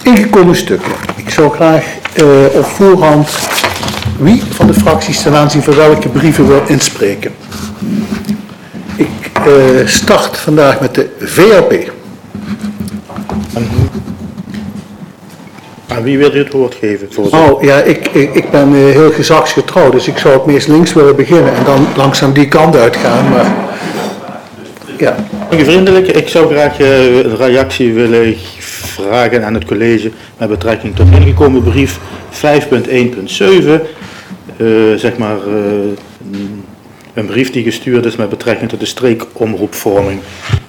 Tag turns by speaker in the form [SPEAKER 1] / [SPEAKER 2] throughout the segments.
[SPEAKER 1] Ingekomen stukken. Ik zou graag op voorhand wie van de fracties ten aanzien van welke brieven wil inspreken. Ik start vandaag met de VLP.
[SPEAKER 2] Aan wie wil u het woord geven?
[SPEAKER 1] Oh ja, ik ben heel gezagsgetrouw, dus ik zou het meest links willen beginnen en dan langzaam die kant uitgaan. Maar ja.
[SPEAKER 2] Vriendelijk, ik zou graag een reactie willen vragen aan het college met betrekking tot ingekomen brief 5.1.7. Zeg maar een brief die gestuurd is met betrekking tot de streekomroepvorming.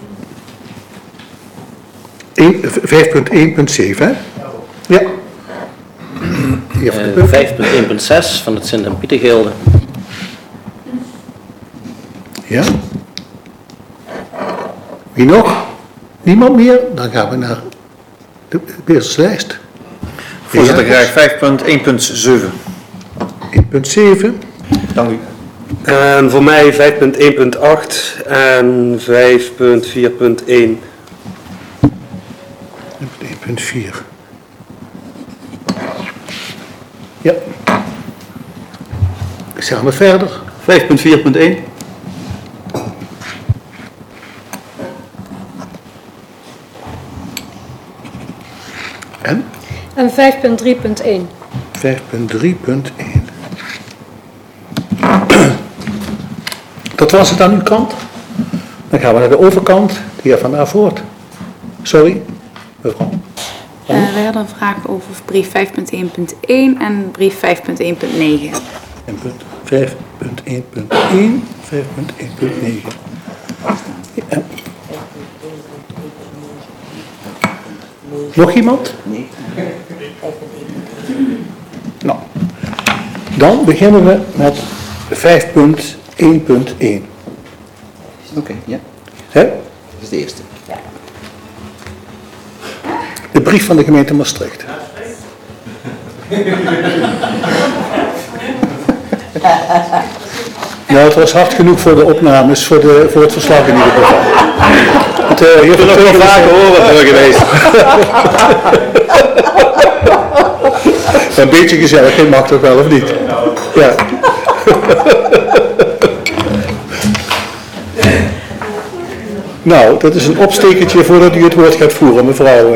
[SPEAKER 1] 5.1.7, hè? Ja.
[SPEAKER 3] 5.1.6 van het Sint- en Pietergilde.
[SPEAKER 1] Ja. Wie nog? Niemand meer? Dan gaan we naar de beheerderslijst.
[SPEAKER 4] Voorzitter, graag 5.1.7.
[SPEAKER 1] 1.7.
[SPEAKER 4] Dank u.
[SPEAKER 5] En voor mij 5.1.8 en 5.4.1.
[SPEAKER 1] 1.4. Ja. Gaan we verder.
[SPEAKER 4] 5.4.1.
[SPEAKER 1] En?
[SPEAKER 6] En 5.3.1.
[SPEAKER 1] 5.3.1. Dat was het aan uw kant. Dan gaan we naar de overkant, de heer Van Avoort. Sorry, mevrouw.
[SPEAKER 7] Wij hadden een vraag over brief 5.1.1 en brief 5.1.9.
[SPEAKER 1] 5.1.1, 5.1.9. Ja. Nog iemand? Nee. Nou, dan beginnen we met 5.1.1.
[SPEAKER 4] Oké, ja.
[SPEAKER 1] Hè?
[SPEAKER 4] Dat is de eerste.
[SPEAKER 1] De brief van de gemeente Maastricht. Nou, het was hard genoeg voor de opnames, voor het verslag in ieder geval. Je hebt het nog vaker horen geweest. Een beetje gezelligheid mag toch wel, of niet? Ja. Nou, dat is een opstekertje voordat u het woord gaat voeren, mevrouw.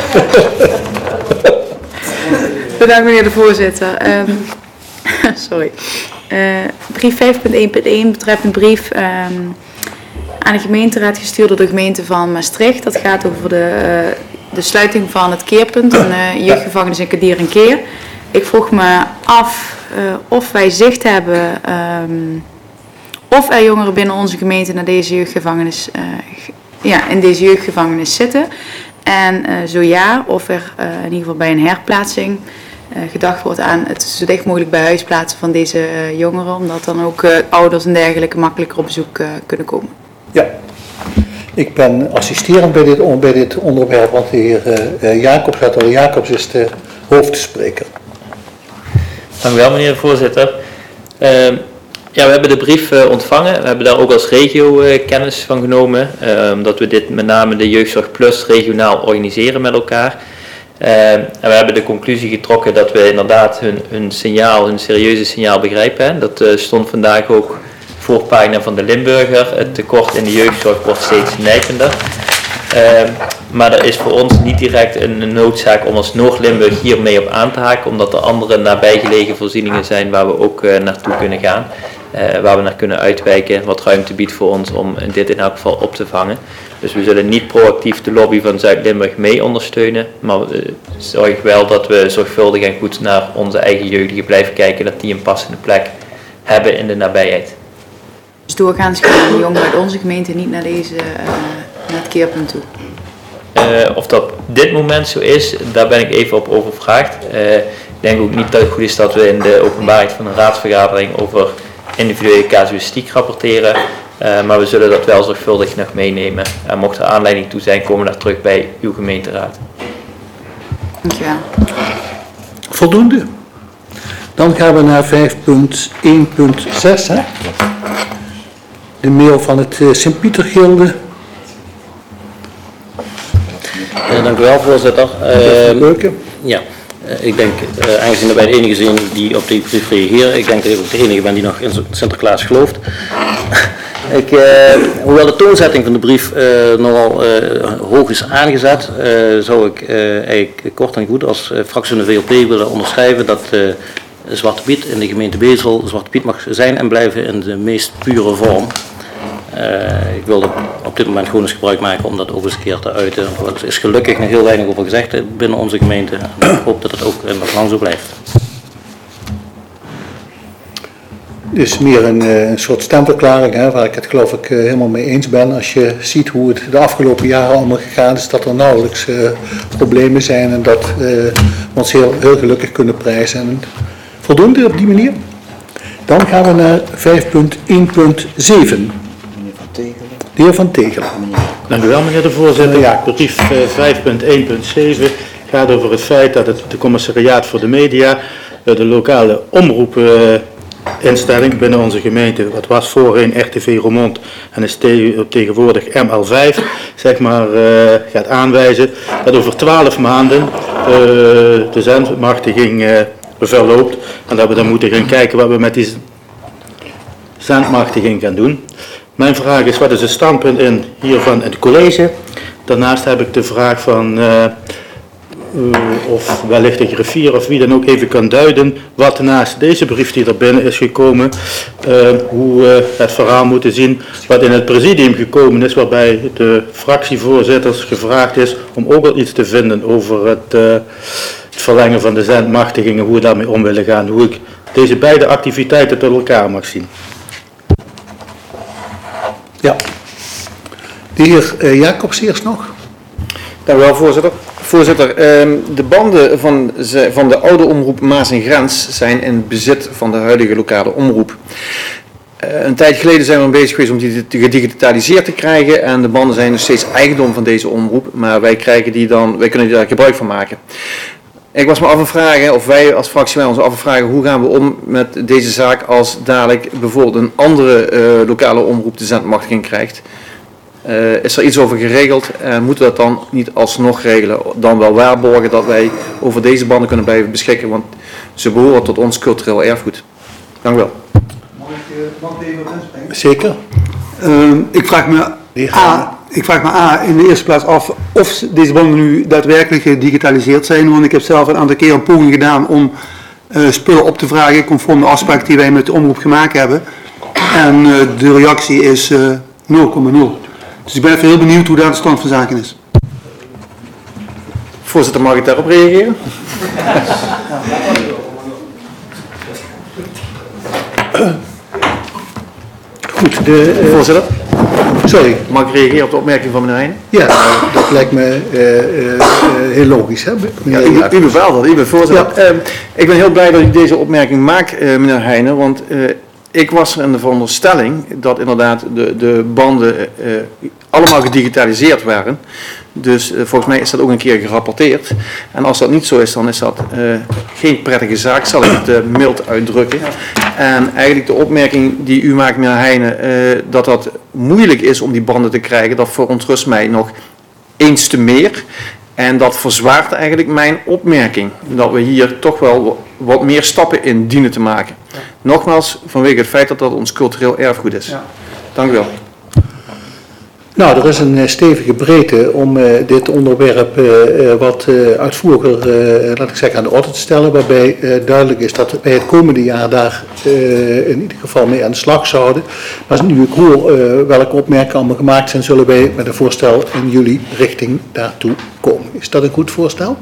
[SPEAKER 7] Bedankt meneer de voorzitter. Sorry. Brief 5.1.1 betreft een brief aan de gemeenteraad gestuurd door de gemeente van Maastricht. Dat gaat over de sluiting van het keerpunt, een jeugdgevangenis in Kadier en Keer. Ik vroeg me af of wij zicht hebben of er jongeren binnen onze gemeente naar deze jeugdgevangenis, in deze jeugdgevangenis zitten. En zo ja, of er in ieder geval bij een herplaatsing gedacht wordt aan het zo dicht mogelijk bij huis plaatsen van deze jongeren, omdat dan ook ouders en dergelijke makkelijker op bezoek kunnen komen.
[SPEAKER 1] Ja, ik ben assisterend bij dit onderwerp, want de heer Jacobs is de hoofdspreker.
[SPEAKER 8] Dank u wel, meneer de voorzitter. Ja, we hebben de brief ontvangen. We hebben daar ook als regio kennis van genomen, omdat we dit met name de Jeugdzorg Plus regionaal organiseren met elkaar. En we hebben de conclusie getrokken dat we inderdaad hun serieuze signaal begrijpen. Hè. Dat stond vandaag ook voorpagina van de Limburger. Het tekort in de jeugdzorg wordt steeds nijpender. Maar er is voor ons niet direct een noodzaak om als Noord-Limburg hiermee op aan te haken, omdat er andere nabijgelegen voorzieningen zijn waar we ook naartoe kunnen gaan. Waar we naar kunnen uitwijken, wat ruimte biedt voor ons om dit in elk geval op te vangen. Dus we zullen niet proactief de lobby van Zuid-Limburg mee ondersteunen, maar zorg wel dat we zorgvuldig en goed naar onze eigen jeugdigen blijven kijken, dat die een passende plek hebben in de nabijheid.
[SPEAKER 7] Dus doorgaans gaan de jongeren uit onze gemeente niet naar het keerpunt toe.
[SPEAKER 8] Of dat op dit moment zo is, daar ben ik even op overvraagd. Ik denk ook niet dat het goed is dat we in de openbaarheid van een raadsvergadering over individuele casuïstiek rapporteren. Maar we zullen dat wel zorgvuldig nog meenemen. En mocht er aanleiding toe zijn, komen we daar terug bij uw gemeenteraad.
[SPEAKER 7] Dankjewel.
[SPEAKER 1] Voldoende. Dan gaan we naar 5.1.6. De mail van het Sint-Pietergilde.
[SPEAKER 3] Dank u wel, voorzitter.
[SPEAKER 1] Leuke.
[SPEAKER 3] Ja, ik denk, aangezien wij de enige zijn die op die brief reageren, ik denk dat ik ook de enige ben die nog in Sinterklaas gelooft. Hoewel de toonzetting van de brief nogal hoog is aangezet, zou ik eigenlijk kort en goed als fractie van de VLP willen onderschrijven dat Zwarte Piet in de gemeente Bezel Zwarte Piet mag zijn en blijven in de meest pure vorm. Ik wilde op dit moment gewoon eens gebruik maken om dat ook eens een keer te uiten. Er is gelukkig nog heel weinig over gezegd binnen onze gemeente en ik hoop dat het ook nog lang zo blijft.
[SPEAKER 1] Dus meer een soort stemverklaring, hè, waar ik het geloof ik helemaal mee eens ben. Als je ziet hoe het de afgelopen jaren allemaal gegaan is, dat er nauwelijks problemen zijn en dat we ons heel gelukkig kunnen prijzen. En voldoende op die manier. Dan gaan we naar 5.1.7. De heer Van Tegelen.
[SPEAKER 2] Dank u wel, meneer de voorzitter.
[SPEAKER 1] Ja.
[SPEAKER 2] Brief 5.1.7 gaat over het feit dat het commissariaat voor de media, de lokale omroepinstelling binnen onze gemeente, wat was voorheen RTV Roermond en is tegenwoordig ML5, zeg maar, gaat aanwijzen dat over 12 maanden de zendmachtiging verloopt en dat we dan moeten gaan kijken wat we met die zendmachtiging gaan doen. Mijn vraag is, wat is het standpunt hiervan in het college? Daarnaast heb ik de vraag van of wellicht de griffier of wie dan ook even kan duiden wat naast deze brief die er binnen is gekomen, hoe we het verhaal moeten zien wat in het presidium gekomen is, waarbij de fractievoorzitters gevraagd is om ook wel iets te vinden over het verlengen van de zendmachtigingen, hoe we daarmee om willen gaan, hoe ik deze beide activiteiten tot elkaar mag zien.
[SPEAKER 1] Ja. De heer Jacobs eerst nog.
[SPEAKER 4] Dank u wel, voorzitter. Voorzitter, de banden van de oude omroep Maas en Grens zijn in bezit van de huidige lokale omroep. Een tijd geleden zijn we bezig geweest om die gedigitaliseerd te krijgen en de banden zijn nog steeds eigendom van deze omroep, maar wij kunnen daar gebruik van maken. Ik was me af aan vragen, of wij als fractie ons af aan vragen, hoe gaan we om met deze zaak als dadelijk bijvoorbeeld een andere lokale omroep de zendmachtiging krijgt. Is er iets over geregeld en moeten we dat dan niet alsnog regelen, dan wel waarborgen dat wij over deze banden kunnen blijven beschikken, want ze behoren tot ons cultureel erfgoed. Dank u wel.
[SPEAKER 9] Mag ik even inspringen?
[SPEAKER 1] Zeker.
[SPEAKER 9] Ik vraag me A in de eerste plaats af of deze banden nu daadwerkelijk gedigitaliseerd zijn, want ik heb zelf een aantal keer een poging gedaan om spullen op te vragen conform de afspraak die wij met de omroep gemaakt hebben. En de reactie is 0,0. Dus ik ben even heel benieuwd hoe daar de stand van zaken is.
[SPEAKER 4] Voorzitter, mag ik daarop reageren?
[SPEAKER 1] Goed,
[SPEAKER 4] Voorzitter,
[SPEAKER 1] sorry.
[SPEAKER 4] mag ik reageren op de opmerking van meneer Heijnen?
[SPEAKER 1] Ja, dat lijkt me heel logisch. Hè,
[SPEAKER 4] Ja, u bepaalt dat, u bent voorzitter. Ja. Ik ben heel blij dat u deze opmerking maakt, meneer Heijnen, want ik was er in de veronderstelling dat inderdaad de banden allemaal gedigitaliseerd waren. Dus volgens mij is dat ook een keer gerapporteerd. En als dat niet zo is, dan is dat geen prettige zaak, zal ik het mild uitdrukken. En eigenlijk de opmerking die u maakt, meneer Heijnen, dat dat moeilijk is om die banden te krijgen, dat verontrust mij nog eens te meer. En dat verzwaart eigenlijk mijn opmerking, dat we hier toch wel wat meer stappen in dienen te maken. Ja. Nogmaals, vanwege het feit dat dat ons cultureel erfgoed is. Ja. Dank u wel.
[SPEAKER 1] Nou, er is een stevige breedte om dit onderwerp wat uitvoeriger, laat ik zeggen, aan de orde te stellen, waarbij duidelijk is dat wij het komende jaar daar in ieder geval mee aan de slag zouden. Maar nu ik hoor welke opmerkingen allemaal gemaakt zijn, zullen wij met een voorstel in juli richting daartoe komen. Is dat een goed voorstel?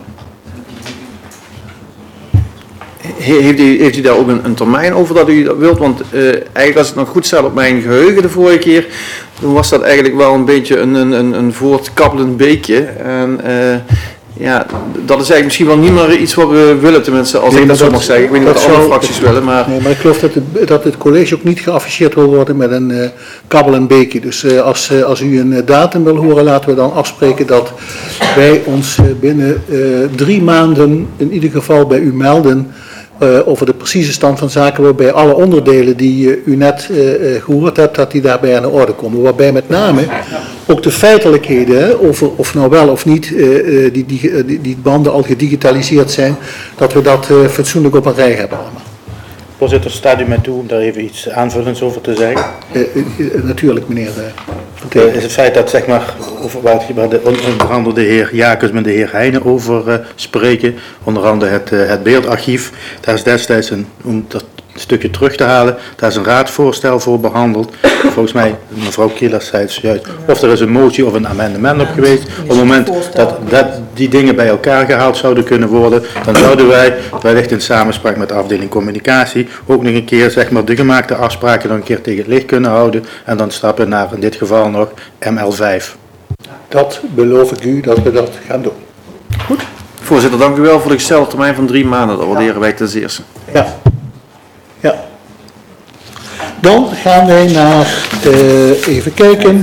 [SPEAKER 4] Heeft u daar ook een termijn over dat u dat wilt? Want eigenlijk als ik het nog goed stel op mijn geheugen de vorige keer, toen was dat eigenlijk wel een beetje een voortkabbelend beekje. En ja, dat is eigenlijk misschien wel niet meer iets wat we willen, tenminste, als ik dat zo mag zeggen. Ik weet niet wat andere fracties willen, maar...
[SPEAKER 1] Nee, maar ik geloof dat het college ook niet geafficheerd wil worden met een kabbelend beekje. Dus als u een datum wil horen, laten we dan afspreken dat wij ons binnen 3 maanden in ieder geval bij u melden over de precieze stand van zaken, waarbij alle onderdelen die u net gehoord hebt, dat die daarbij aan de orde komen. Waarbij met name ook de feitelijkheden, over of nou wel of niet die banden al gedigitaliseerd zijn, dat we dat fatsoenlijk op een rij hebben allemaal.
[SPEAKER 2] Voorzitter, staat u mij toe om daar even iets aanvullends over te zeggen?
[SPEAKER 1] Natuurlijk, meneer.
[SPEAKER 2] Is het feit dat, zeg maar, over waar onder andere de heer Jacobs met de heer Heijnen over spreken, onder andere het beeldarchief, daar is destijds, om dat stukje terug te halen, daar is een raadsvoorstel voor behandeld. Volgens mij, mevrouw Kielers zei het zojuist, of er is een motie of een amendement op geweest. Op het moment dat die dingen bij elkaar gehaald zouden kunnen worden, dan zouden wij, wellicht in samenspraak met de afdeling communicatie, ook nog een keer, zeg maar, de gemaakte afspraken nog een keer tegen het licht kunnen houden en dan stappen naar, in dit geval nog, ML5.
[SPEAKER 1] Dat beloof ik u dat we dat gaan doen. Goed?
[SPEAKER 4] Voorzitter, dank u wel voor de gestelde termijn van 3 maanden. Dat waarderen wij ten zeerste.
[SPEAKER 1] Ja. Ja. Dan gaan wij naar, even kijken,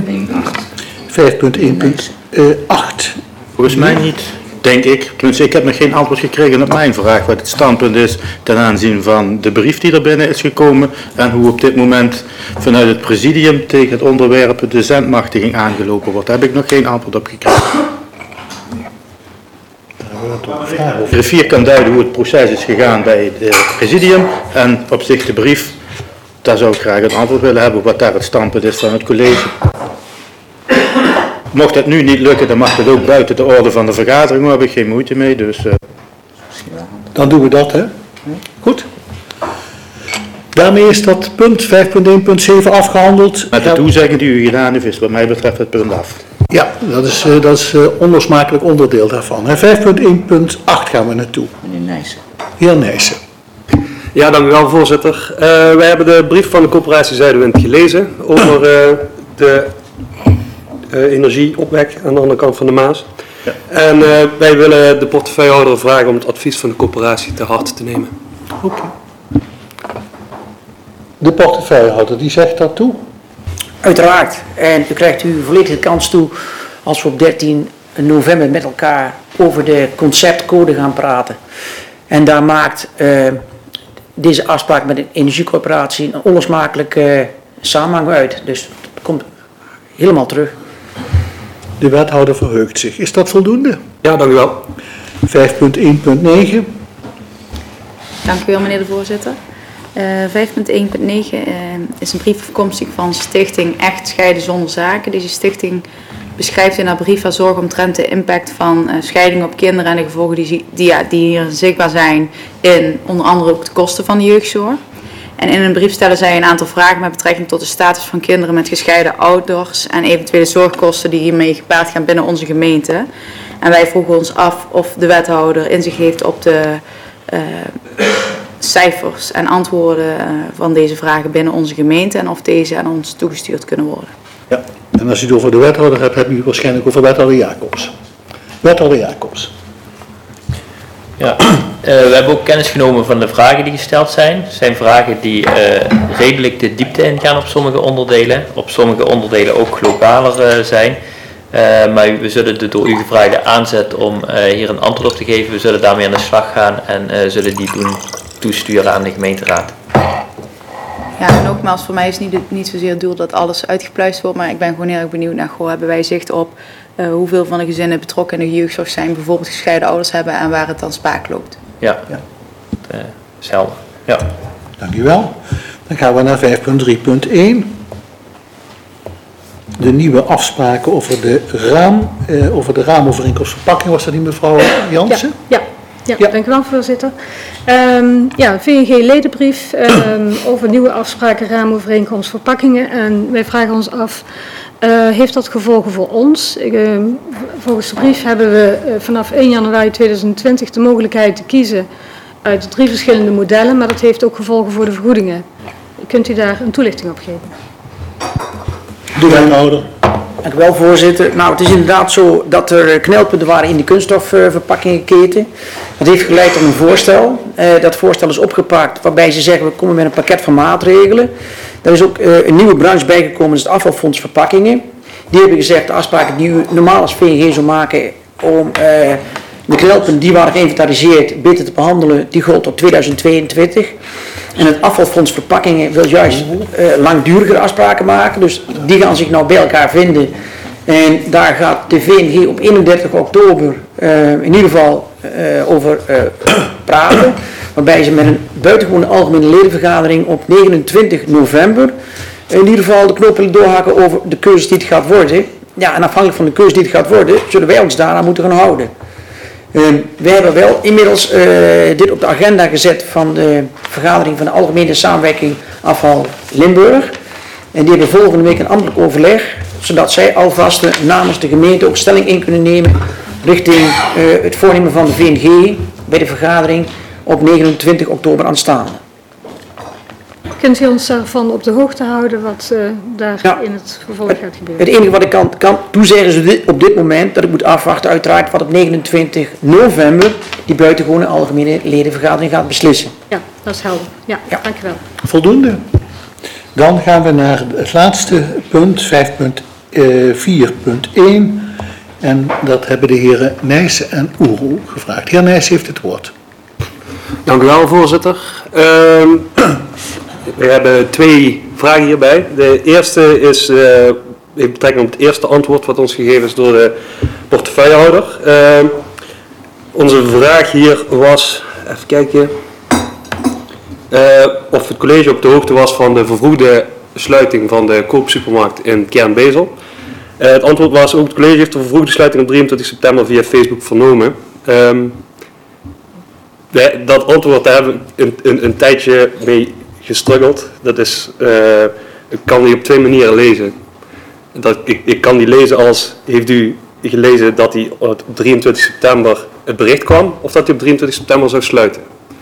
[SPEAKER 1] 5.1.8.
[SPEAKER 2] Volgens mij niet, denk ik. Tenminste, ik heb nog geen antwoord gekregen op mijn vraag wat het standpunt is ten aanzien van de brief die er binnen is gekomen en hoe op dit moment vanuit het presidium tegen het onderwerp de zendmachtiging aangelopen wordt. Daar heb ik nog geen antwoord op gekregen. De griffier kan duiden hoe het proces is gegaan bij het presidium en op zich de brief, daar zou ik graag een antwoord willen hebben wat daar het standpunt is van het college. Mocht het nu niet lukken, dan mag het ook buiten de orde van de vergadering, daar heb ik geen moeite mee. Dus,
[SPEAKER 1] Dan doen we dat, hè? Goed. Daarmee is dat punt 5.1.7 afgehandeld.
[SPEAKER 2] Met de toezegging die u gedaan heeft, is wat mij betreft het punt af.
[SPEAKER 1] Ja, dat is onlosmakelijk onderdeel daarvan. 5.1.8 gaan we naartoe.
[SPEAKER 10] Meneer Nijssen.
[SPEAKER 1] Heer Nijssen.
[SPEAKER 5] Ja, dank u wel, voorzitter. Wij hebben de brief van de coöperatie Zuiderwind gelezen over de energieopwek aan de andere kant van de Maas. Ja. En wij willen de portefeuillehouder vragen om het advies van de coöperatie te harte te nemen.
[SPEAKER 1] Oké. De portefeuillehouder, die zegt dat toe?
[SPEAKER 10] Uiteraard. En u krijgt u volledig de kans toe als we op 13 november met elkaar over de conceptcode gaan praten. En daar maakt deze afspraak met de energiecorporatie een onlosmakelijke samenhang uit. Dus het komt helemaal terug.
[SPEAKER 1] De wethouder verheugt zich. Is dat voldoende?
[SPEAKER 5] Ja, dank u wel.
[SPEAKER 1] 5.1.9.
[SPEAKER 7] Dank u wel, meneer de voorzitter. 5.1.9 is een brief afkomstig van Stichting Echt Scheiden Zonder Zaken. Deze stichting beschrijft in haar brief haar zorg omtrent de impact van scheiding op kinderen en de gevolgen die hier zichtbaar zijn in onder andere ook de kosten van de jeugdzorg. En in een brief stellen zij een aantal vragen met betrekking tot de status van kinderen met gescheiden ouders en eventuele zorgkosten die hiermee gepaard gaan binnen onze gemeente. En wij vroegen ons af of de wethouder inzicht heeft op de cijfers en antwoorden van deze vragen binnen onze gemeente en of deze aan ons toegestuurd kunnen worden.
[SPEAKER 1] Ja, en als u het over de wethouder hebt, heb u het waarschijnlijk over wethouder Jacobs. Wethouder Jacobs.
[SPEAKER 8] Ja, we hebben ook kennis genomen van de vragen die gesteld zijn. Het zijn vragen die redelijk de diepte ingaan op sommige onderdelen. Op sommige onderdelen ook globaler zijn. Maar we zullen de door u gevraagde aanzet om hier een antwoord op te geven, we zullen daarmee aan de slag gaan en zullen die toesturen aan de gemeenteraad.
[SPEAKER 7] Ja, en nogmaals, voor mij is niet zozeer het doel dat alles uitgepluist wordt, maar ik ben gewoon heel erg benieuwd naar, hebben wij zicht op hoeveel van de gezinnen betrokken in de jeugdzorg zijn, bijvoorbeeld gescheiden ouders hebben en waar het dan spaak loopt.
[SPEAKER 8] Ja, zelf. Ja.
[SPEAKER 1] Dank u wel. Dan gaan we naar 5.3.1. De nieuwe afspraken over de raamovereenkomst verpakking. Was dat die mevrouw Jansen?
[SPEAKER 6] Ja, dank u wel, voorzitter. VNG-ledenbrief over nieuwe afspraken raamovereenkomst verpakkingen. En wij vragen ons af, heeft dat gevolgen voor ons? Volgens de brief hebben we vanaf 1 januari 2020 de mogelijkheid te kiezen uit 3 verschillende modellen, maar dat heeft ook gevolgen voor de vergoedingen. Kunt u daar een toelichting op geven?
[SPEAKER 1] De wethouder.
[SPEAKER 10] Dank u wel, voorzitter. Nou, het is inderdaad zo dat er knelpunten waren in de kunststofverpakkingenketen. Dat heeft geleid tot een voorstel. Dat voorstel is opgepakt waarbij ze zeggen we komen met een pakket van maatregelen. Er is ook een nieuwe branche bijgekomen, dat is het afvalfonds verpakkingen. Die hebben gezegd de afspraken die u normaal als VNG zou maken om De knelpunten die waren geïnventariseerd, beter te behandelen, die gold tot 2022. En het afvalfonds verpakkingen wil juist langdurigere afspraken maken. Dus die gaan zich nou bij elkaar vinden. En daar gaat de VNG op 31 oktober in ieder geval over praten. Waarbij ze met een buitengewone algemene ledenvergadering op 29 november in ieder geval de knoop willen doorhaken over de keuze die het gaat worden. Ja, en afhankelijk van de keuze die het gaat worden, zullen wij ons daaraan moeten gaan houden. We hebben wel inmiddels dit op de agenda gezet van de vergadering van de Algemene Samenwerking Afval Limburg. En die hebben volgende week een ambtelijk overleg, zodat zij alvast namens de gemeente ook stelling in kunnen nemen richting het voornemen van de VNG bij de vergadering op 29 oktober aanstaande.
[SPEAKER 6] Kunt u ons daarvan op de hoogte houden wat daar in het vervolg gaat gebeuren?
[SPEAKER 10] Het enige wat ik kan toezeggen is op dit moment dat ik moet afwachten uiteraard wat op 29 november die buitengewone algemene ledenvergadering gaat beslissen.
[SPEAKER 6] Ja, dat is helder. Ja, dank u wel.
[SPEAKER 1] Voldoende. Dan gaan we naar het laatste punt, 5.4.1. En dat hebben de heren Nijssen en Oeroe gevraagd. Heer Nijssen heeft het woord.
[SPEAKER 5] Dank u wel, voorzitter. We hebben 2 vragen hierbij. De eerste is heeft betrekking op het eerste antwoord wat ons gegeven is door de portefeuillehouder. Onze vraag hier was, even kijken, of het college op de hoogte was van de vervroegde sluiting van de koopsupermarkt in Kern-Bezel. Het antwoord was ook, het college heeft de vervroegde sluiting op 23 september via Facebook vernomen. Dat antwoord, daar hebben we een tijdje mee gestruggeld. Dat is, ik kan die op 2 manieren lezen. Ik kan die lezen als, heeft u gelezen dat hij op 23 september het bericht kwam, of dat hij op 23 september zou sluiten?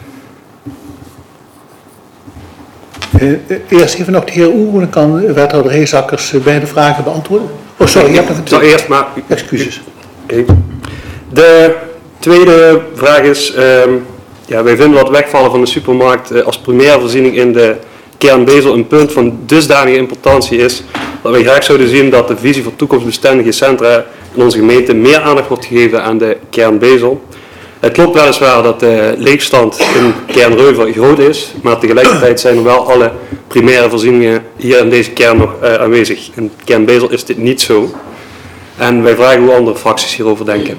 [SPEAKER 1] Eerst even nog de heer Oeroe, dan kan wethouder Heesakkers beide vragen beantwoorden. Oh, sorry, je hebt nog een tweede.
[SPEAKER 5] Eerst maar.
[SPEAKER 1] Excuses.
[SPEAKER 5] Okay. De tweede vraag is, wij vinden dat wegvallen van de supermarkt als primaire voorziening in de Kern-Bezel een punt van dusdanige importantie is, dat wij graag zouden zien dat de visie voor toekomstbestendige centra in onze gemeente meer aandacht wordt gegeven aan de Kern-Bezel. Het klopt weliswaar dat de leegstand in Kern-Reuver groot is, maar tegelijkertijd zijn er wel alle primaire voorzieningen hier in deze kern nog aanwezig. In Kern-Bezel is dit niet zo. En wij vragen hoe andere fracties hierover denken.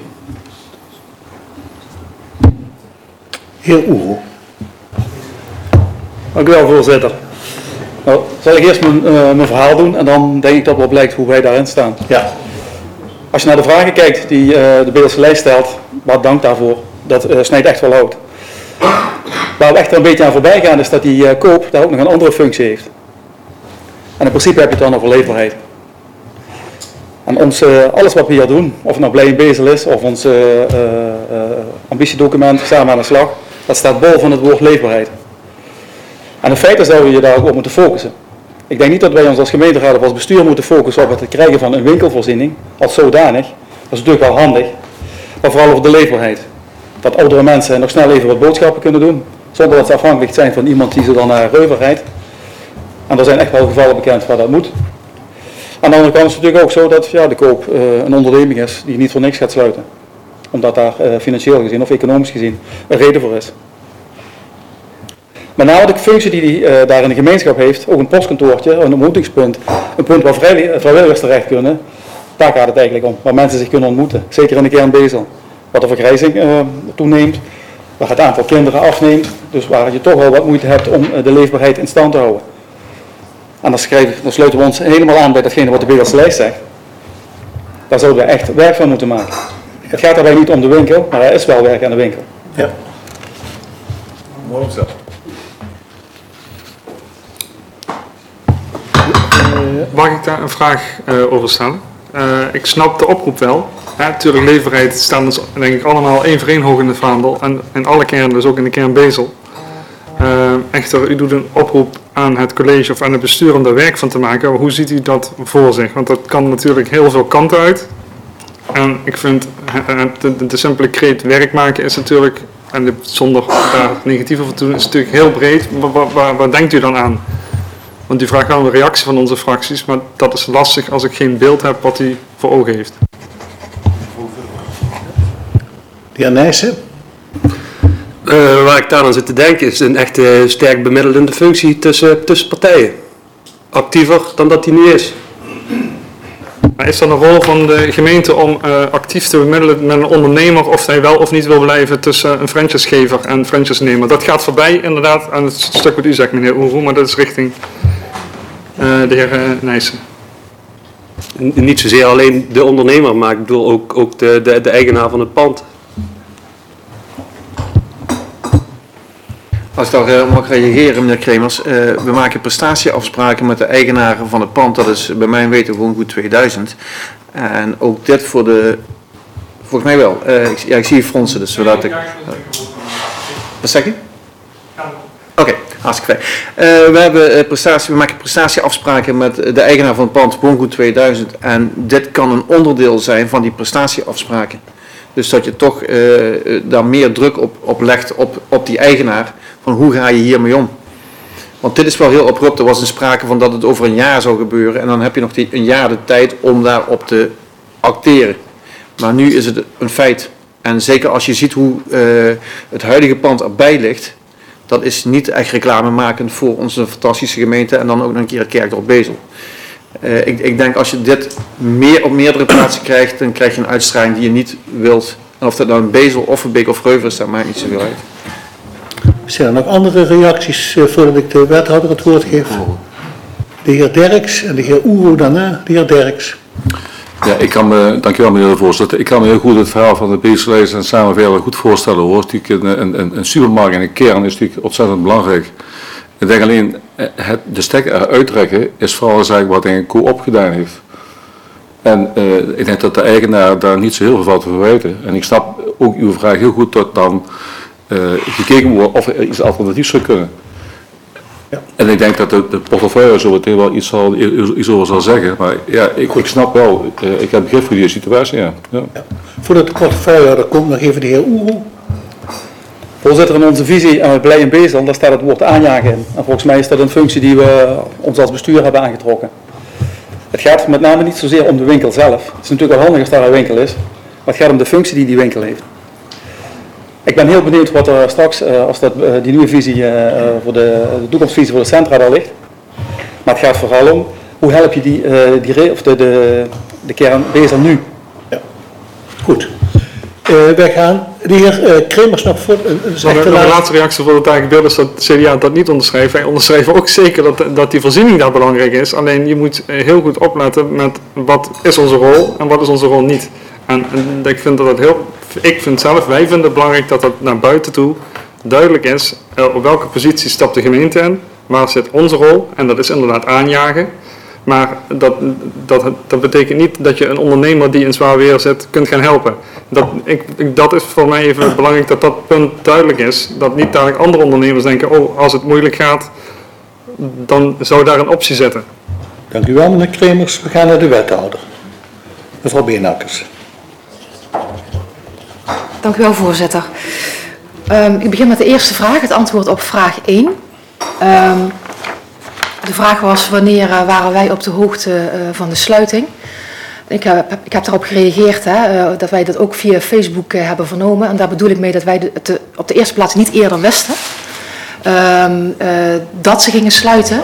[SPEAKER 1] Heer Oeroe.
[SPEAKER 11] Dank u wel, voorzitter. Nou, zal ik eerst mijn verhaal doen en dan denk ik dat wel blijkt hoe wij daarin staan.
[SPEAKER 1] Ja.
[SPEAKER 11] Als je naar de vragen kijkt die de Beelse lijst stelt, wat dank daarvoor, dat snijdt echt wel hout. Waar we echt een beetje aan voorbij gaan is dat die koop daar ook nog een andere functie heeft. En in principe heb je het dan over leefbaarheid. En alles wat we hier doen, of het nou Blij in Bezel is, of ons ambitiedocument Samen aan de slag, dat staat boven het woord leefbaarheid. En in feite zouden we je daar ook op moeten focussen. Ik denk niet dat wij ons als gemeenteraad of als bestuur moeten focussen op het krijgen van een winkelvoorziening als zodanig. Dat is natuurlijk wel handig, maar vooral over de leefbaarheid. Dat oudere mensen nog snel even wat boodschappen kunnen doen, zonder dat ze afhankelijk zijn van iemand die ze dan naar Reuver rijdt. En er zijn echt wel gevallen bekend waar dat moet. Aan de andere kant is het natuurlijk ook zo dat de koop een onderneming is die niet voor niks gaat sluiten. Omdat daar financieel gezien of economisch gezien een reden voor is. Met name de functie die hij daar in de gemeenschap heeft, ook een postkantoortje, een ontmoetingspunt, een punt waar vrijwilligers terecht kunnen, daar gaat het eigenlijk om, waar mensen zich kunnen ontmoeten. Zeker in de Kern-Bezel, waar de vergrijzing toeneemt, waar het aantal kinderen afneemt, dus waar je toch wel wat moeite hebt om de leefbaarheid in stand te houden. En dan sluiten we ons helemaal aan bij datgene wat de Beelse lijst zegt. Daar zouden we echt werk van moeten maken. Het gaat daarbij niet om de winkel, maar er is wel werk aan de winkel.
[SPEAKER 1] Ja.
[SPEAKER 12] Mooi opstel. Mag ik daar een vraag over stellen? Ik snap de oproep wel. Natuurlijk, leefbaarheid staan dus denk ik allemaal één voor één hoog in de vaandel. En in alle kernen, dus ook in de kern Bezel. Echter, u doet een oproep aan het college of aan het bestuur om daar werk van te maken. Hoe ziet u dat voor zich? Want dat kan natuurlijk heel veel kanten uit. En ik vind de simpele kreet werk maken is natuurlijk, en zonder daar negatief over te doen, is natuurlijk heel breed. Waar denkt u dan aan? Want u vraagt wel een reactie van onze fracties, maar dat is lastig als ik geen beeld heb wat u voor ogen heeft.
[SPEAKER 1] De De heer Nijssen.
[SPEAKER 5] Waar ik daar aan zit te denken is een echt sterk bemiddelende functie tussen partijen. Actiever dan dat die nu is.
[SPEAKER 12] Maar is dat een rol van de gemeente om actief te bemiddelen met een ondernemer of hij wel of niet wil blijven tussen een franchisegever en franchisenemer? Dat gaat voorbij inderdaad aan het stuk wat u zegt, meneer Oeroe, maar dat is richting de heer Nijssen.
[SPEAKER 5] Niet zozeer alleen de ondernemer, maar ik bedoel ook de eigenaar van het pand.
[SPEAKER 4] Als ik daar mag reageren, meneer Kremers. We maken prestatieafspraken met de eigenaar van het pand. Dat is bij mijn weten gewoon goed 2000. En ook dit voor de... Volgens mij wel. Ik zie je fronsen, dus zodat ik... Wat zeg je? Oké, hartstikke fijn. We maken prestatieafspraken met de eigenaar van het pand, Woongoed 2000. En dit kan een onderdeel zijn van die prestatieafspraken. Dus dat je toch daar meer druk op legt op die eigenaar. Van hoe ga je hiermee om? Want dit is wel heel abrupt. Er was een sprake van dat het over een jaar zou gebeuren. En dan heb je nog een jaar de tijd om daarop te acteren. Maar nu is het een feit. En zeker als je ziet hoe het huidige pand erbij ligt. Dat is niet echt reclamemakend voor onze fantastische gemeente. En dan ook nog een keer het Kerkdorp Bezel. Ik denk als je dit op meerdere plaatsen krijgt, dan krijg je een uitstraling die je niet wilt. En of dat nou een Bezel of een Beek of Reuver is, dat maakt niet zoveel uit.
[SPEAKER 1] Zijn er nog andere reacties voordat ik de wethouder het woord geef? De heer Derks en de heer Oeroe daarna. De heer Derks.
[SPEAKER 13] Ja, dankjewel meneer de voorzitter. Ik kan me heel goed het verhaal van de Bezellijst en samen verder goed voorstellen hoor. Een supermarkt en een kern is natuurlijk ontzettend belangrijk. Ik denk alleen, de stekker eruit trekken is vooral eigenlijk wat een co-op gedaan heeft. En ik denk dat de eigenaar daar niet zo heel veel van te verwijten. En ik snap ook uw vraag heel goed dat dan gekeken wordt of er iets alternatiefs zou kunnen. Ja. En ik denk dat de portefeuille zo meteen wel iets over zal zeggen. Maar ja, ik snap wel, ik heb begrip voor die situatie. Ja. Ja.
[SPEAKER 1] Ja. Voordat de portefeuille er komt, nog even de heer Oeroe.
[SPEAKER 11] Voorzitter, in onze visie aan het Blij en Bezel, daar staat het woord aanjagen in. En volgens mij is dat een functie die we ons als bestuur hebben aangetrokken. Het gaat met name niet zozeer om de winkel zelf. Het is natuurlijk wel handig als daar een winkel is. Maar het gaat om de functie die die winkel heeft. Ik ben heel benieuwd wat er straks, als die nieuwe visie, voor de toekomstvisie voor de centra daar ligt. Maar het gaat vooral om, hoe help je de kern Bezel nu?
[SPEAKER 1] Ja. Goed. Wij gaan de heer Kremers nog voor
[SPEAKER 12] de laatste reactie voor het eigen beeld is dat CDA dat niet onderschrijft. Wij onderschrijven ook zeker dat die voorziening daar belangrijk is. Alleen je moet heel goed opletten met wat is onze rol en wat is onze rol niet. En ik vind dat wij vinden het belangrijk dat dat naar buiten toe duidelijk is op welke positie stapt de gemeente in, waar zit onze rol en dat is inderdaad aanjagen. Maar dat betekent niet dat je een ondernemer die in zwaar weer zit kunt gaan helpen. Dat is voor mij even belangrijk dat dat punt duidelijk is. Dat niet dadelijk andere ondernemers denken, oh als het moeilijk gaat, dan zou daar een optie zitten.
[SPEAKER 1] Dank u wel meneer Kremers. We gaan naar de wethouder. Mevrouw Beenakkers.
[SPEAKER 14] Dank u wel voorzitter. Ik begin met de eerste vraag, het antwoord op vraag 1. De vraag was wanneer waren wij op de hoogte van de sluiting. Ik heb daarop gereageerd dat wij dat ook via Facebook hebben vernomen. En daar bedoel ik mee dat wij op de eerste plaats niet eerder wisten dat ze gingen sluiten.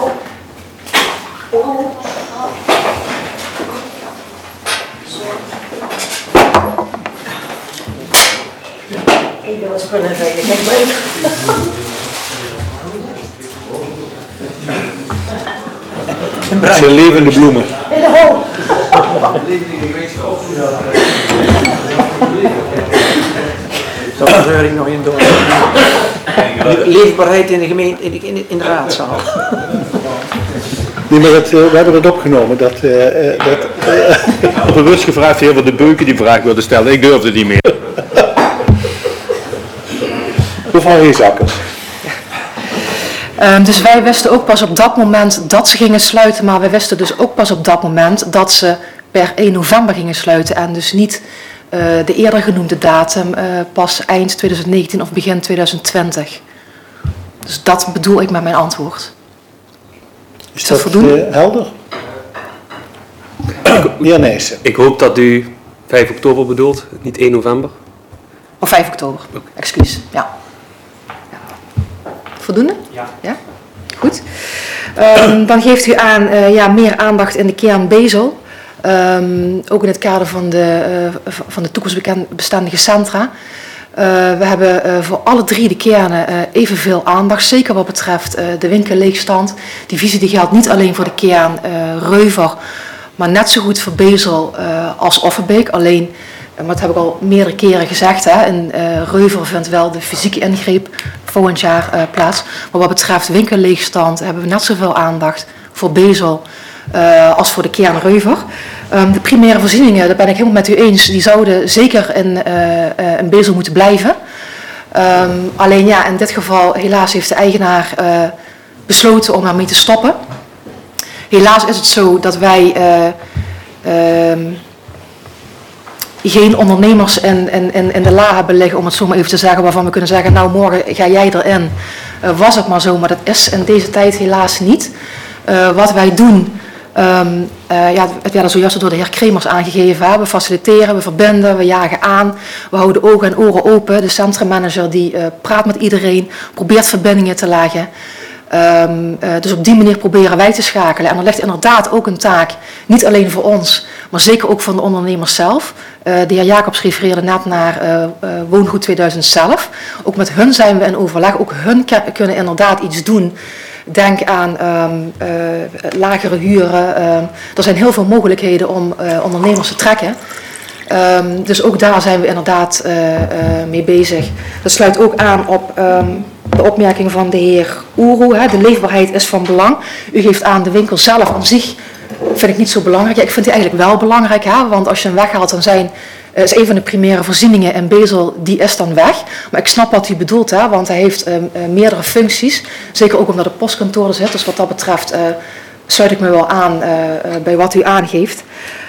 [SPEAKER 10] Ik wil het spullen even. Kijk maar even.
[SPEAKER 4] Het zijn levende bloemen.
[SPEAKER 10] In de hol. Zo zeur ik nog in door. Leefbaarheid in de gemeente, in de raadzaal.
[SPEAKER 1] Nee, maar we hebben het opgenomen.
[SPEAKER 2] Bewust gevraagd de heer Van de Beuken die vraag wilde stellen. Ik durfde niet meer.
[SPEAKER 1] Mevrouw Heesakkers.
[SPEAKER 14] Dus wij wisten ook pas op dat moment dat ze gingen sluiten, maar wij wisten dus ook pas op dat moment dat ze per 1 november gingen sluiten en dus niet de eerder genoemde datum pas eind 2019 of begin 2020. Dus dat bedoel ik met mijn antwoord.
[SPEAKER 1] Is dat voldoende? Helder? Meneer Nijssen.
[SPEAKER 5] Ik hoop dat u 5 oktober bedoelt, niet 1 november.
[SPEAKER 14] Of 5 oktober, excuus. Ja. Voldoende? Ja. Goed. Dan geeft u aan meer aandacht in de kern Bezel. Ook in het kader van de toekomstbestendige centra. We hebben voor alle 3 de kernen evenveel aandacht. Zeker wat betreft de winkelleegstand. Die visie die geldt niet alleen voor de kern Reuver. Maar net zo goed voor Bezel als Offenbeek. Alleen, maar dat heb ik al meerdere keren gezegd. In Reuver vindt wel de fysieke ingreep volgend jaar plaats. Maar wat betreft winkelleegstand hebben we net zoveel aandacht voor Bezel als voor de kern Reuver. De primaire voorzieningen, daar ben ik helemaal met u eens, die zouden zeker in Bezel moeten blijven. Alleen ja, in dit geval helaas heeft de eigenaar besloten om daarmee te stoppen. Helaas is het zo dat wij geen ondernemers in de la hebben liggen, om het zo maar even te zeggen, waarvan we kunnen zeggen, nou morgen ga jij erin. Was het maar zo, maar dat is in deze tijd helaas niet. Wat wij doen, het werd zojuist door de heer Kremers aangegeven. We faciliteren, we verbinden, we jagen aan. We houden ogen en oren open. De centrummanager die praat met iedereen, probeert verbindingen te leggen. Dus op die manier proberen wij te schakelen. En er ligt inderdaad ook een taak, niet alleen voor ons, maar zeker ook van de ondernemers zelf. De heer Jacobs refereerde net naar Woongoed 2000 zelf. Ook met hun zijn we in overleg. Ook hun kunnen inderdaad iets doen. Denk aan lagere huren. Er zijn heel veel mogelijkheden om ondernemers te trekken. Dus ook daar zijn we inderdaad mee bezig. Dat sluit ook aan op de opmerking van de heer Oeroe. De leefbaarheid is van belang. U geeft aan de winkel zelf aan zich vind ik niet zo belangrijk. Ja, ik vind die eigenlijk wel belangrijk, want als je hem weghaalt, dan is een van de primaire voorzieningen in Bezel, die is dan weg. Maar ik snap wat u bedoelt, want hij heeft meerdere functies. Zeker ook omdat de postkantoor er zit. Dus wat dat betreft sluit ik me wel aan bij wat u aangeeft.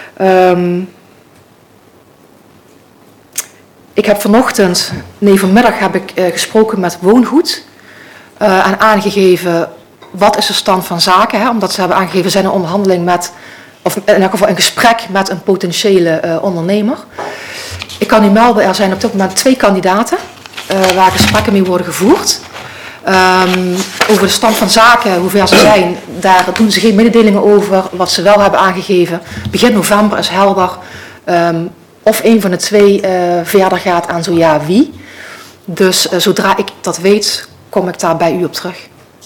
[SPEAKER 14] Ik heb vanmiddag heb ik gesproken met Woongoed en aangegeven wat is de stand van zaken. Omdat ze hebben aangegeven, zijn in onderhandeling met, of in elk geval in gesprek met een potentiële ondernemer. Ik kan u melden, er zijn op dit moment 2 kandidaten waar gesprekken mee worden gevoerd. Over de stand van zaken, hoe ver ze zijn, daar doen ze geen mededelingen over. Wat ze wel hebben aangegeven, begin november is helder. Of een van de 2 verder gaat aan zo ja wie. Dus zodra ik dat weet, kom ik daar bij u op terug.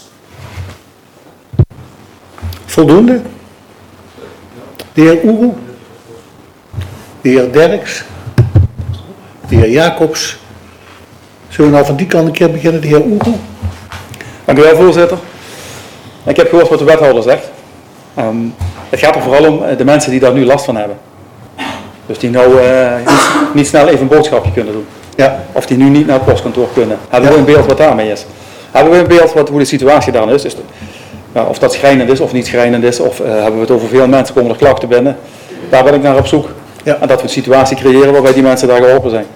[SPEAKER 1] Voldoende? De heer Oeroe? De heer Derks? De heer Jacobs? Zullen we nou van die kant een keer beginnen, de heer Oeroe?
[SPEAKER 11] Dank u wel, voorzitter. Ik heb gehoord wat de wethouder zegt. Het gaat er vooral om de mensen die daar nu last van hebben. Dus die nou niet snel even een boodschapje kunnen doen. Ja. Of die nu niet naar het postkantoor kunnen. Hebben we een beeld wat daarmee is? Hebben we een beeld hoe de situatie dan is? Of dat schrijnend is of niet schrijnend is. Of hebben we het over veel mensen, komen er klachten binnen. Daar ben ik naar op zoek. Ja. En dat we een situatie creëren waarbij die mensen daar geholpen zijn.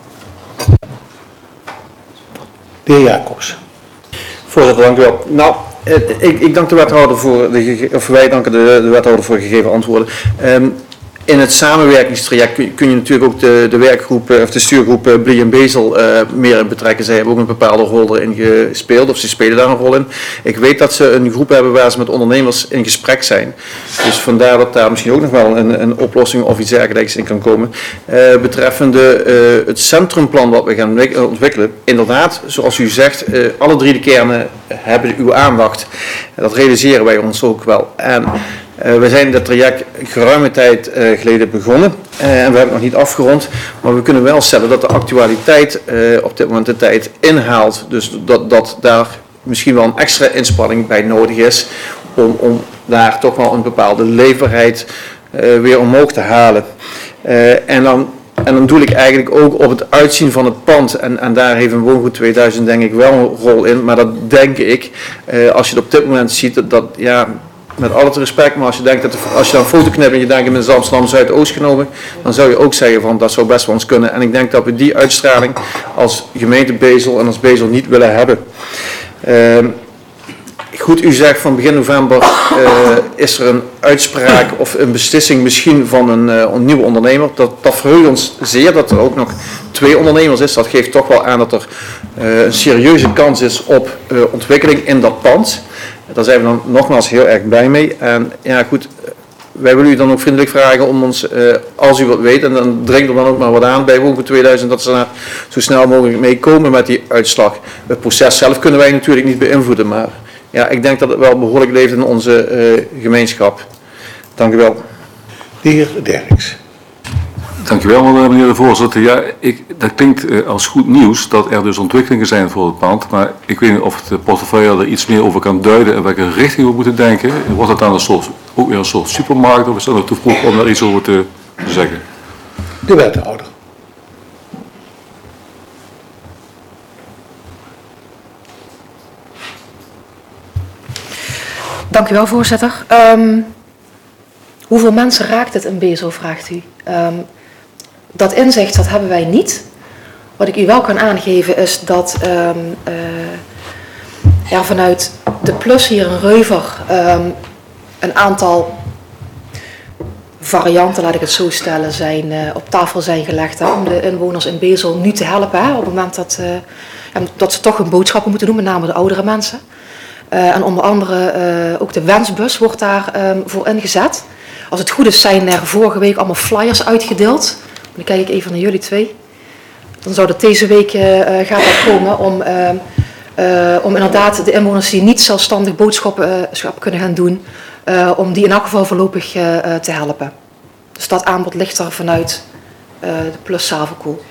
[SPEAKER 1] De heer Jacobs.
[SPEAKER 4] Voorzitter, dank u wel. Nou, ik dank de wethouder wij danken de wethouder voor gegeven antwoorden. In het samenwerkingstraject kun je natuurlijk ook de werkgroep of de stuurgroep Blie en Bezel meer in betrekken. Zij hebben ook een bepaalde rol erin gespeeld, of ze spelen daar een rol in. Ik weet dat ze een groep hebben waar ze met ondernemers in gesprek zijn. Dus vandaar dat daar misschien ook nog wel een oplossing of iets dergelijks in kan komen. Betreffende het centrumplan wat we gaan ontwikkelen. Inderdaad, zoals u zegt, alle 3 de kernen hebben uw aandacht. Dat realiseren wij ons ook wel. En we zijn dat traject geruime tijd geleden begonnen en we hebben het nog niet afgerond, maar we kunnen wel stellen dat de actualiteit op dit moment de tijd inhaalt, dus dat daar misschien wel een extra inspanning bij nodig is om daar toch wel een bepaalde leefbaarheid weer omhoog te halen. En dan doe ik eigenlijk ook op het uitzien van het pand. En daar heeft een Woongoed 2000 denk ik wel een rol in. Maar dat denk ik, als je het op dit moment ziet, dat ja, met alle respect, maar als je denkt als je dan een foto knipt en je denkt in Amsterdam Zuidoost genomen, dan zou je ook zeggen van dat zou best wel eens kunnen. En ik denk dat we die uitstraling als gemeente Bezel en als Bezel niet willen hebben. goed, u zegt van begin november is er een uitspraak of een beslissing misschien van een nieuwe ondernemer. Dat verheugt ons zeer dat er ook nog 2 ondernemers is. Dat geeft toch wel aan dat er een serieuze kans is op ontwikkeling in dat pand. Daar zijn we dan nogmaals heel erg blij mee. En ja goed, wij willen u dan ook vriendelijk vragen om ons, als u wat weet, en dan dringt er dan ook maar wat aan bij Woongroep 2000, dat ze daar zo snel mogelijk mee komen met die uitslag. Het proces zelf kunnen wij natuurlijk niet beïnvloeden, maar ja, ik denk dat het wel behoorlijk leeft in onze gemeenschap. Dank u wel.
[SPEAKER 1] De heer Derks.
[SPEAKER 13] Dank u wel, meneer de voorzitter. Ja, dat klinkt als goed nieuws dat er dus ontwikkelingen zijn voor het pand, maar ik weet niet of de portefeuille er iets meer over kan duiden en welke richting we moeten denken. Wordt het dan ook weer een soort supermarkt of is dat nog te vroeg om daar iets over te zeggen?
[SPEAKER 1] De wethouder.
[SPEAKER 14] Dank u wel, voorzitter. Hoeveel mensen raakt het in Bezel, vraagt u? Dat inzicht dat hebben wij niet. Wat ik u wel kan aangeven is dat er vanuit de Plus hier in Reuver een aantal varianten, laat ik het zo stellen, op tafel zijn gelegd om de inwoners in Bezel nu te helpen. Op het moment dat ze toch hun boodschappen moeten doen, met name de oudere mensen. En onder andere ook de wensbus wordt daar voor ingezet. Als het goed is zijn er vorige week allemaal flyers uitgedeeld. Dan kijk ik even naar jullie 2. Dan zou dat deze week gaat dat komen om inderdaad de inwoners die niet zelfstandig boodschappen kunnen gaan doen, om die in elk geval voorlopig te helpen. Dus dat aanbod ligt er vanuit de Plus Savelkoel.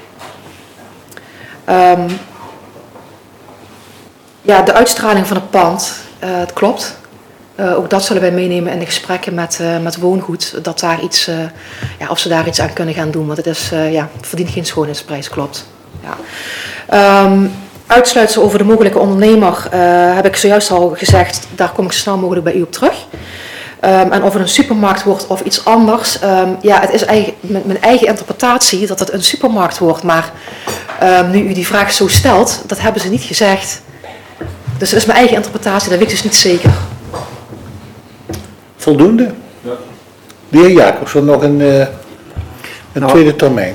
[SPEAKER 14] Ja, de uitstraling van het pand, het klopt. Ook dat zullen wij meenemen in de gesprekken met Woongoed, dat daar iets, of ze daar iets aan kunnen gaan doen, want het verdient geen schoonheidsprijs, klopt. Ja. Uitsluitsel over de mogelijke ondernemer heb ik zojuist al gezegd, daar kom ik zo snel mogelijk bij u op terug. En of het een supermarkt wordt of iets anders, het is eigenlijk mijn eigen interpretatie dat het een supermarkt wordt, maar nu u die vraag zo stelt, dat hebben ze niet gezegd. Dus dat is mijn eigen interpretatie, dat weet ik dus niet zeker.
[SPEAKER 1] Voldoende? Ja. De heer Jacobsen nog een tweede termijn.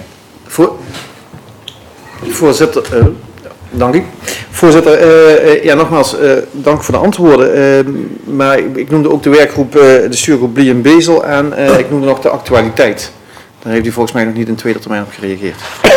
[SPEAKER 4] Voorzitter, dank u. Voorzitter, nogmaals, dank voor de antwoorden. Maar ik noemde ook de werkgroep, de stuurgroep Blie en Bezel en ik noemde nog de actualiteit. Daar heeft u volgens mij nog niet in tweede termijn op gereageerd.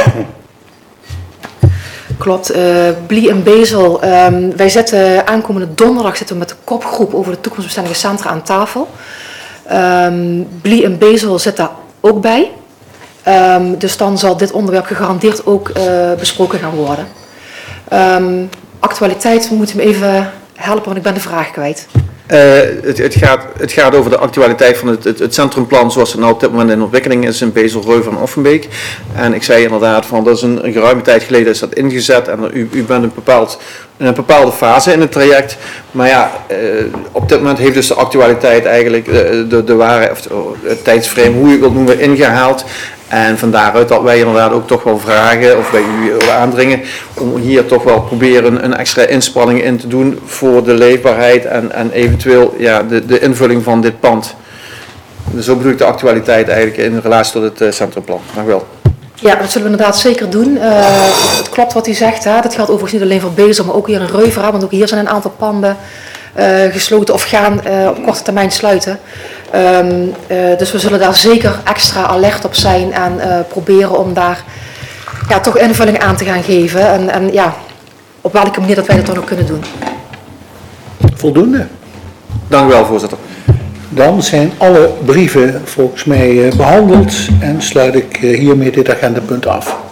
[SPEAKER 14] Klopt, Blie en Bezel. Wij zitten aankomende donderdag met de kopgroep over de toekomstbestendige centra aan tafel. Blie en Bezel zit daar ook bij. Dus dan zal dit onderwerp gegarandeerd ook besproken gaan worden. Actualiteit moet u me even helpen, want ik ben de vraag kwijt.
[SPEAKER 4] Het gaat over de actualiteit van het centrumplan zoals het nou op dit moment in ontwikkeling is in Bezel, Reuver en Offenbeek. En ik zei inderdaad van dat is een geruime tijd geleden is dat ingezet en u bent in een bepaalde fase in het traject. Maar ja, op dit moment heeft dus de actualiteit eigenlijk de ware, of het tijdsframe, hoe je het wilt noemen, ingehaald. En van daaruit dat wij inderdaad ook toch wel vragen of bij u aandringen om hier toch wel proberen een extra inspanning in te doen voor de leefbaarheid en eventueel de invulling van dit pand. Dus zo bedoel ik de actualiteit eigenlijk in relatie tot het centrumplan. Dank u wel.
[SPEAKER 14] Ja, dat zullen we inderdaad zeker doen. Het klopt wat u zegt. Hè. Dat geldt overigens niet alleen voor Bezel, maar ook hier in Reuver. Want ook hier zijn een aantal panden gesloten of gaan op korte termijn sluiten. Dus we zullen daar zeker extra alert op zijn en proberen om daar toch invulling aan te gaan geven. En op welke manier dat wij dat dan ook kunnen doen.
[SPEAKER 1] Voldoende.
[SPEAKER 4] Dank u wel, voorzitter.
[SPEAKER 1] Dan zijn alle brieven volgens mij behandeld en sluit ik hiermee dit agendapunt af.